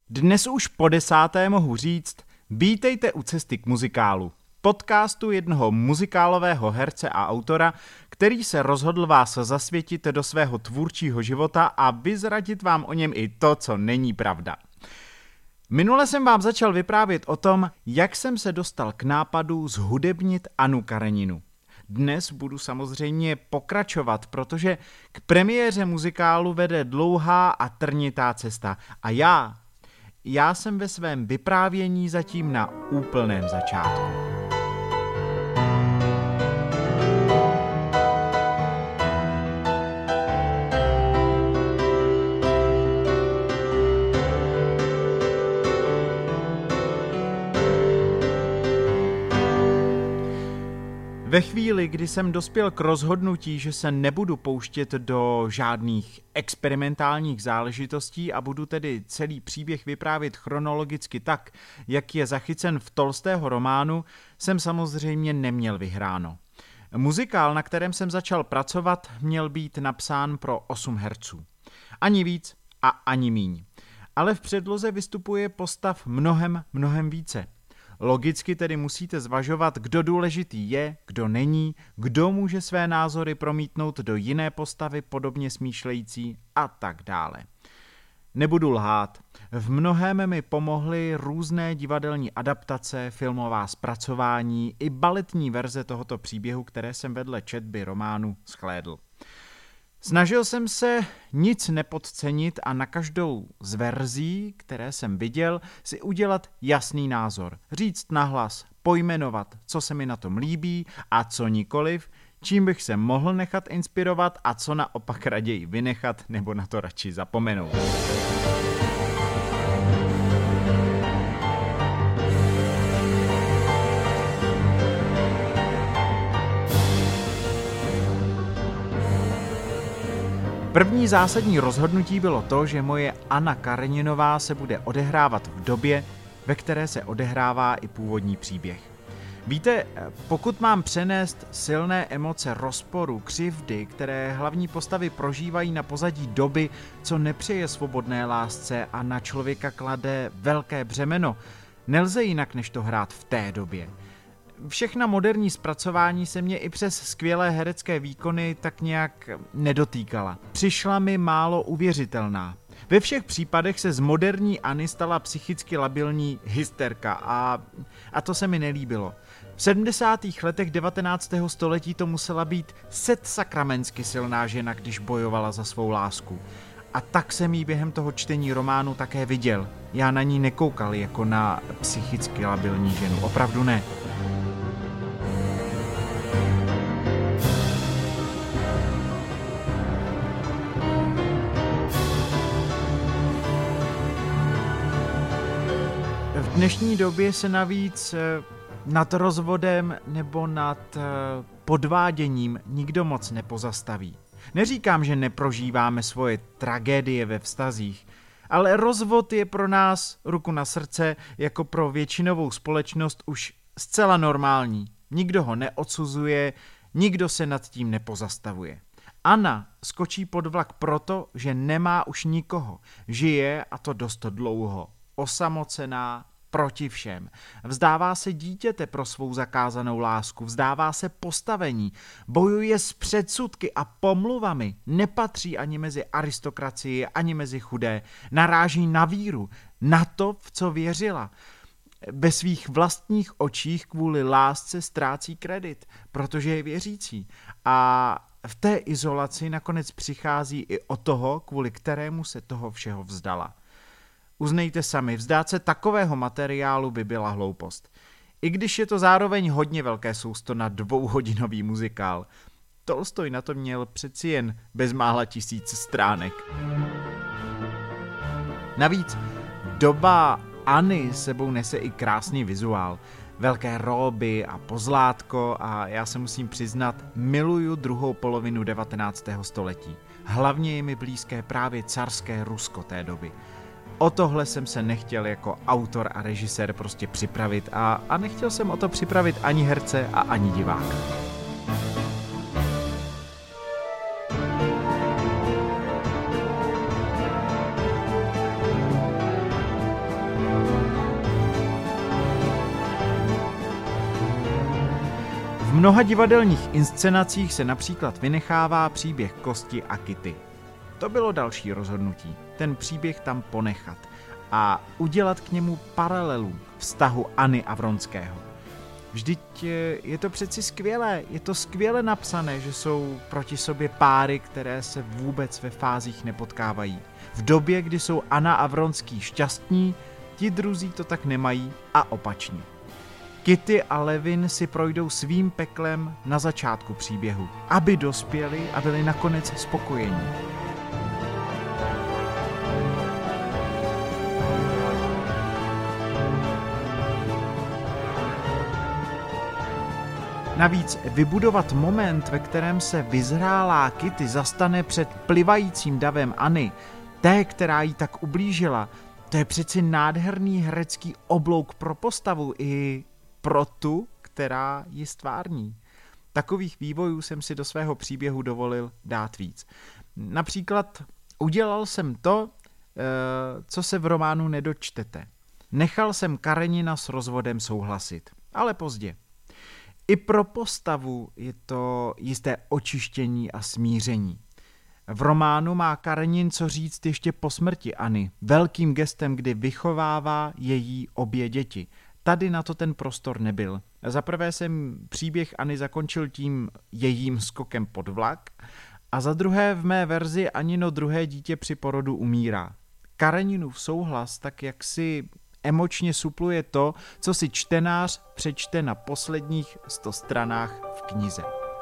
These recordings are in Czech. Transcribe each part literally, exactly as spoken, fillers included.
Dnes už po desáté mohu říct, vítejte u Cesty k muzikálu, podcastu jednoho muzikálového herce a autora, který se rozhodl vás zasvětit do svého tvůrčího života a vyzradit vám o něm i to, co není pravda. Minule jsem vám začal vyprávět o tom, jak jsem se dostal k nápadu zhudebnit Annu Kareninu. Dnes budu samozřejmě pokračovat, protože k premiéře muzikálu vede dlouhá a trnitá cesta a já, já jsem ve svém vyprávění zatím na úplném začátku. Ve chvíli, kdy jsem dospěl k rozhodnutí, že se nebudu pouštět do žádných experimentálních záležitostí a budu tedy celý příběh vyprávět chronologicky tak, jak je zachycen v Tolstého románu, jsem samozřejmě neměl vyhráno. Muzikál, na kterém jsem začal pracovat, měl být napsán pro osm herců. Ani víc a ani míň. Ale v předloze vystupuje postav mnohem, mnohem více. Logicky tedy musíte zvažovat, kdo důležitý je, kdo není, kdo může své názory promítnout do jiné postavy podobně smýšlející a tak dále. Nebudu lhát, v mnohém mi pomohly různé divadelní adaptace, filmová zpracování i baletní verze tohoto příběhu, které jsem vedle četby románu shlédl. Snažil jsem se nic nepodcenit a na každou z verzí, které jsem viděl, si udělat jasný názor. Říct nahlas, pojmenovat, co se mi na tom líbí a co nikoliv, čím bych se mohl nechat inspirovat a co naopak raději vynechat nebo na to radši zapomenout. První zásadní rozhodnutí bylo to, že moje Anna Kareninová se bude odehrávat v době, ve které se odehrává i původní příběh. Víte, pokud mám přenést silné emoce rozporu, křivdy, které hlavní postavy prožívají na pozadí doby, co nepřeje svobodné lásce a na člověka klade velké břemeno, nelze jinak než to hrát v té době. Všechna moderní zpracování se mě i přes skvělé herecké výkony tak nějak nedotýkala. Přišla mi málo uvěřitelná. Ve všech případech se z moderní Anny stala psychicky labilní hysterka a, a to se mi nelíbilo. V sedmdesátých letech devatenáctého století to musela být setsakramentsky silná žena, když bojovala za svou lásku. A tak jsem jí během toho čtení románu také viděl. Já na ní nekoukal jako na psychicky labilní ženu, opravdu ne. V dnešní době se navíc nad rozvodem nebo nad podváděním nikdo moc nepozastaví. Neříkám, že neprožíváme svoje tragédie ve vztazích, ale rozvod je pro nás, ruku na srdce, jako pro většinovou společnost už zcela normální. Nikdo ho neodsuzuje, nikdo se nad tím nepozastavuje. Anna skočí pod vlak proto, že nemá už nikoho. Žije, a to dost dlouho, osamocená, proti všem. Vzdává se dítěte pro svou zakázanou lásku, vzdává se postavení, bojuje s předsudky a pomluvami, nepatří ani mezi aristokracii, ani mezi chudé, naráží na víru, na to, v co věřila. Ve svých vlastních očích kvůli lásce ztrácí kredit, protože je věřící. A v té izolaci nakonec přichází i o toho, kvůli kterému se toho všeho vzdala. Uznejte sami, vzdát se takového materiálu by byla hloupost. I když je to zároveň hodně velké sousto na dvouhodinový muzikál. Tolstoj na to měl přeci jen bezmála tisíc stránek. Navíc doba Anny sebou nese i krásný vizuál. Velké róby a pozlátko a já se musím přiznat, miluju druhou polovinu devatenáctého století. Hlavně je mi blízké právě carské Rusko té doby. O tohle jsem se nechtěl jako autor a režisér prostě připravit a, a nechtěl jsem o to připravit ani herce a ani diváka. mnoha divadelních inscenacích se například vynechává příběh Kosti a Kitty. To bylo další rozhodnutí, ten příběh tam ponechat a udělat k němu paralelu vztahu Anny a Vronského. Vždyť je to přeci skvělé, je to skvěle napsané, že jsou proti sobě páry, které se vůbec ve fázích nepotkávají. V době, kdy jsou Anna a Vronský šťastní, ti druzí to tak nemají a opačně. Kitty a Levin si projdou svým peklem na začátku příběhu, aby dospěli a byli nakonec spokojení. Navíc vybudovat moment, ve kterém se vyzrálá Kitty zastane před plivajícím davem Anny, té, která jí tak ublížila, to je přeci nádherný herecký oblouk pro postavu i pro tu, která ji stvární. Takových vývojů jsem si do svého příběhu dovolil dát víc. Například udělal jsem to, co se v románu nedočtete. Nechal jsem Karenina s rozvodem souhlasit, ale pozdě. I pro postavu je to jisté očištění a smíření. V románu má Karenin co říct ještě po smrti Anny, velkým gestem, kdy vychovává její obě děti. Tady na to ten prostor nebyl. Za prvé jsem příběh Anny zakončil tím jejím skokem pod vlak a za druhé v mé verzi Anino druhé dítě při porodu umírá. Kareninův souhlas tak jaksi emočně supluje to, co si čtenář přečte na posledních sto stranách v knize.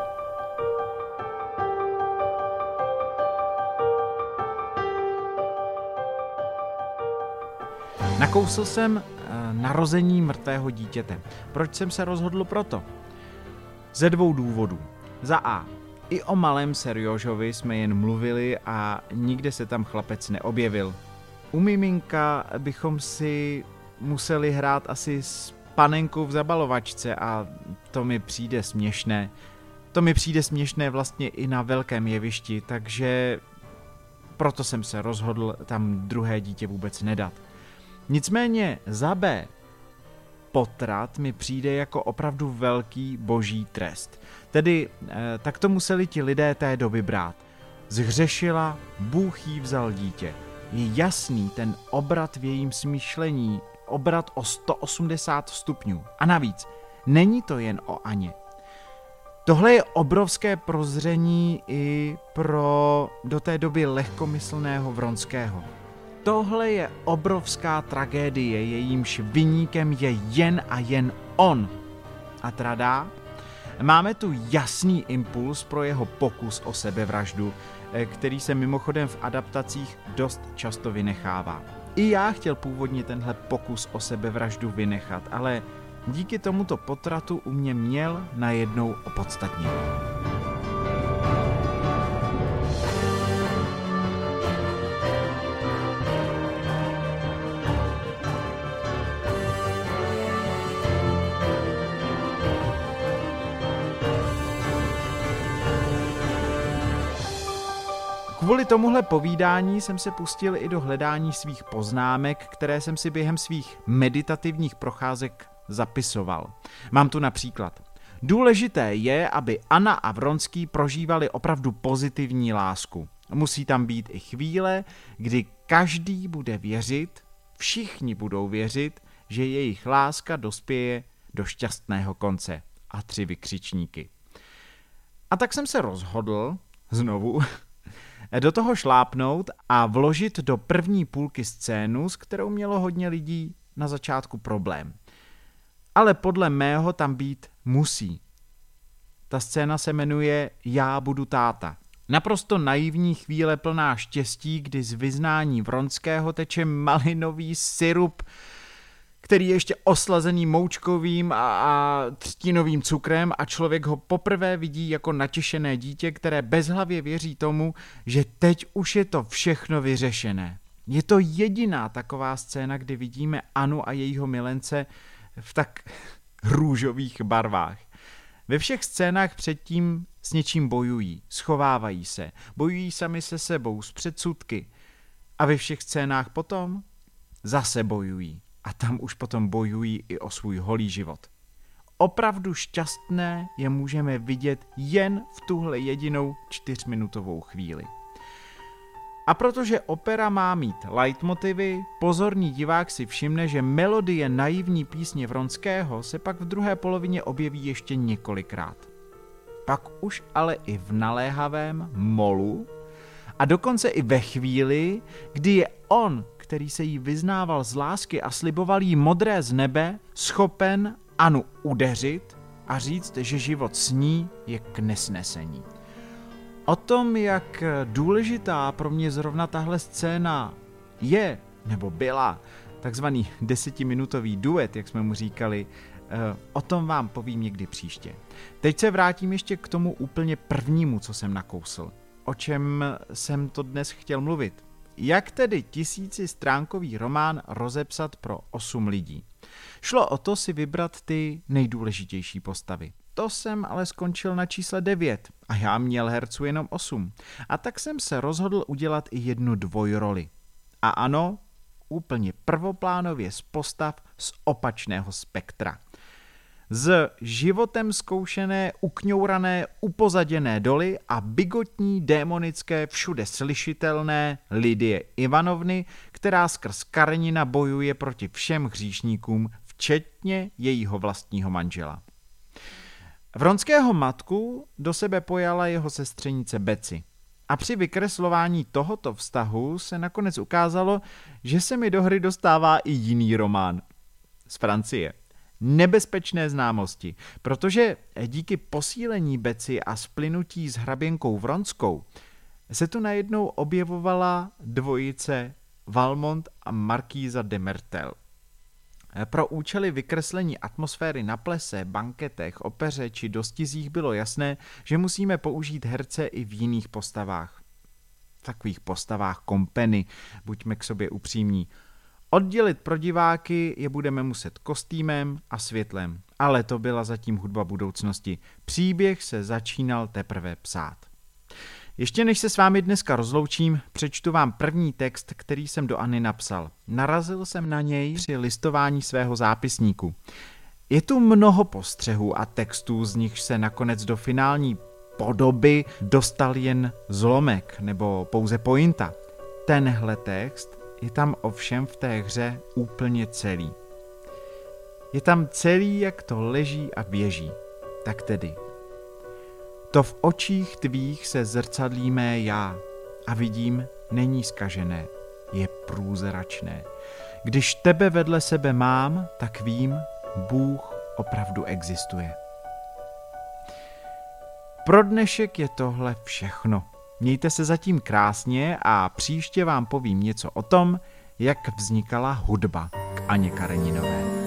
Nakousl jsem narození mrtvého dítěte. Proč jsem se rozhodl proto? Ze dvou důvodů. Za A. I o malém Serjožovi jsme jen mluvili a nikde se tam chlapec neobjevil. U miminka bychom si museli hrát asi s panenkou v zabalovačce a to mi přijde směšné. To mi přijde směšné vlastně i na velkém jevišti, takže proto jsem se rozhodl tam druhé dítě vůbec nedat. Nicméně za B. Potrat mi přijde jako opravdu velký boží trest. Tedy eh, tak to museli ti lidé té doby brát. Zhřešila, Bůh jí vzal dítě. Je jasný ten obrat v jejím smýšlení, obrat o sto osmdesát stupňů. A navíc, není to jen o Aně. Tohle je obrovské prozření i pro do té doby lehkomyslného Vronského. Tohle je obrovská tragédie, jejímž viníkem je jen a jen on. A tradá? Máme tu jasný impuls pro jeho pokus o sebevraždu, který se mimochodem v adaptacích dost často vynechává. I já chtěl původně tenhle pokus o sebevraždu vynechat, ale díky tomuto potratu u mě měl najednou opodstatnění. Kvůli tomuhle povídání jsem se pustil i do hledání svých poznámek, které jsem si během svých meditativních procházek zapisoval. Mám tu například. Důležité je, aby Anna a Vronský prožívali opravdu pozitivní lásku. Musí tam být i chvíle, kdy každý bude věřit, všichni budou věřit, že jejich láska dospěje do šťastného konce. A tři vykřičníky. A tak jsem se rozhodl, znovu, do toho šlápnout a vložit do první půlky scénu, s kterou mělo hodně lidí na začátku problém. Ale podle mého tam být musí. Ta scéna se jmenuje Já budu táta. Naprosto naivní chvíle plná štěstí, kdy z vyznání Vronského teče malinový syrup, který je ještě oslazený moučkovým a, a třtinovým cukrem a člověk ho poprvé vidí jako natěšené dítě, které bezhlavě věří tomu, že teď už je to všechno vyřešené. Je to jediná taková scéna, kdy vidíme Anu a jejího milence v tak růžových barvách. Ve všech scénách předtím s něčím bojují, schovávají se, bojují sami se sebou s předsudky a ve všech scénách potom zase bojují. A tam už potom bojují i o svůj holý život. Opravdu šťastné je můžeme vidět jen v tuhle jedinou čtyřminutovou chvíli. A protože opera má mít leitmotivy, pozorný divák si všimne, že melodie naivní písně Vronského se pak v druhé polovině objeví ještě několikrát. Pak už ale i v naléhavém molu a dokonce i ve chvíli, kdy je on, který se jí vyznával z lásky a sliboval jí modré z nebe, schopen Anu udeřit a říct, že život s ní je k nesnesení. O tom, jak důležitá pro mě zrovna tahle scéna je, nebo byla, takzvaný desetiminutový duet, jak jsme mu říkali, o tom vám povím někdy příště. Teď se vrátím ještě k tomu úplně prvnímu, co jsem nakousl. O čem jsem to dnes chtěl mluvit. Jak tedy tisícistránkový román rozepsat pro osm lidí? Šlo o to si vybrat ty nejdůležitější postavy. To jsem ale skončil na čísle devět a já měl herců jenom osm. A tak jsem se rozhodl udělat i jednu dvojroli. A ano, úplně prvoplánově z postav z opačného spektra. Z životem zkoušené, ukňourané, upozaděné doly a bigotní, démonické, všude slyšitelné Lidie Ivanovny, která skrz Karenina bojuje proti všem hříšníkům, včetně jejího vlastního manžela. Vronského matku do sebe pojala jeho sestřenice Beci. A při vykreslování tohoto vztahu se nakonec ukázalo, že se mi do hry dostává i jiný román z Francie. Nebezpečné známosti, protože díky posílení Beci a splynutí s hraběnkou Vronskou se tu najednou objevovala dvojice Valmont a Markýza de Mertel. Pro účely vykreslení atmosféry na plese, banketech, opeře či dostizích bylo jasné, že musíme použít herce i v jiných postavách. V takových postavách kompany, buďme k sobě upřímní. Oddělit pro diváky je budeme muset kostýmem a světlem, ale to byla zatím hudba budoucnosti. Příběh se začínal teprve psát. Ještě než se s vámi dneska rozloučím, přečtu vám první text, který jsem do Anny napsal. Narazil jsem na něj při listování svého zápisníku. Je tu mnoho postřehů a textů, z nichž se nakonec do finální podoby dostal jen zlomek nebo pouze pointa. Tenhle text je tam ovšem v té hře úplně celý. Je tam celý, jak to leží a běží. Tak tedy. To v očích tvých se zrcadlí mé já a vidím, není zkažené, je průzračné. Když tebe vedle sebe mám, tak vím, Bůh opravdu existuje. Pro dnešek je tohle všechno. Mějte se zatím krásně a příště vám povím něco o tom, jak vznikala hudba k Anně Kareninové.